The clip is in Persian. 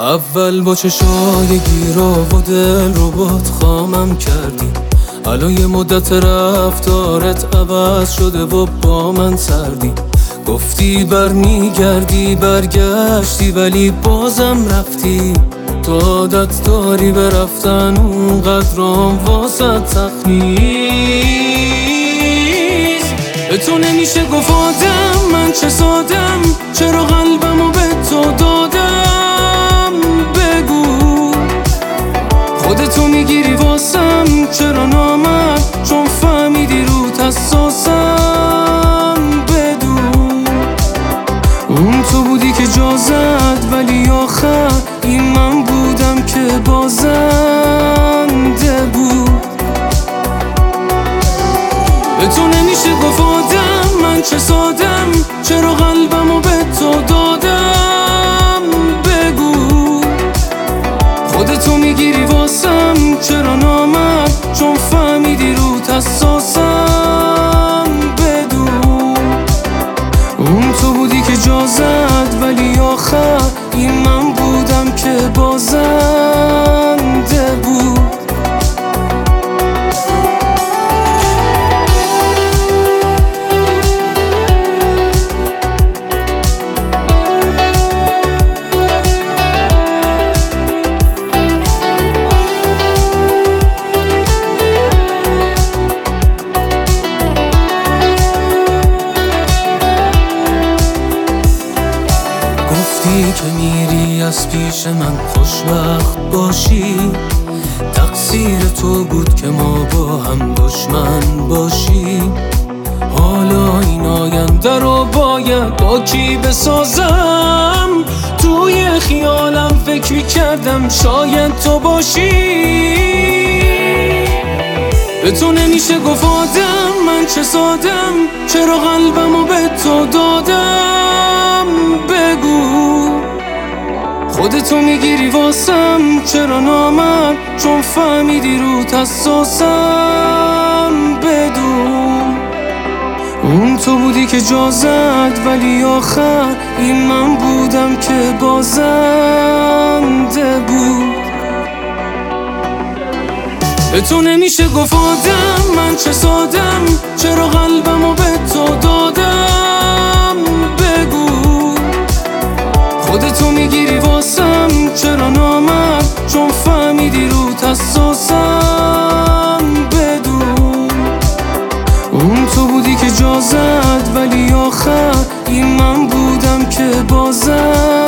اول با چشای گیرا و دل رو باد خامم کردی، الان یه مدت رفتارت عوض شده و با من سردی. گفتی برمیگردی برگشتی ولی بازم رفتی. تو عادت داری به رفتن اونقدرام واسه سخت نیست. به تو نمیشه گفت آدم من چه سادم، چرا قلبمو به تو دادم. بگو خودتو میگیری واسم، چرا نامم چون فهمیدی روت حساسم. بدون اون تو بودی که جا زد ولی آخر این من بودم که بازنده بود. به تو نمیشه گفت آدم من چه سادم، چرا قلبمو به تو دادم. بگو خودتو میگیری واسم، چرا نامم چون فهمیدی روت حساسم. بدون اون تو بودی که جا زد ولی آخر این من بودم که بازنده بود. گفتی که میری از پیش من خوشبخت باشی، تقصیر تو بود که ما با هم دشمن باشیم. حالا این آینده رو باید با کی بسازم؟ توی خیالم فکر میکردم شاید تو باشی. به تو نمیشه گفت آدم من چه سادم، چرا قلبمو به تو دادم. بگو خودتو میگیری واسم، چرا نامم چون فهمیدی روت حساسم. بدون اون تو بودی که جا زد ولی آخر این من بودم که بازنده بود. به تو نمیشه گفت آدم من چه سادم، چرا قلبمو به تو دادم. بگو خودتو میگیری واسم، چرا نامم چون فهمیدی روت حساسم. بدون اون تو بودی که جا زد ولی آخر این من بودم که بازم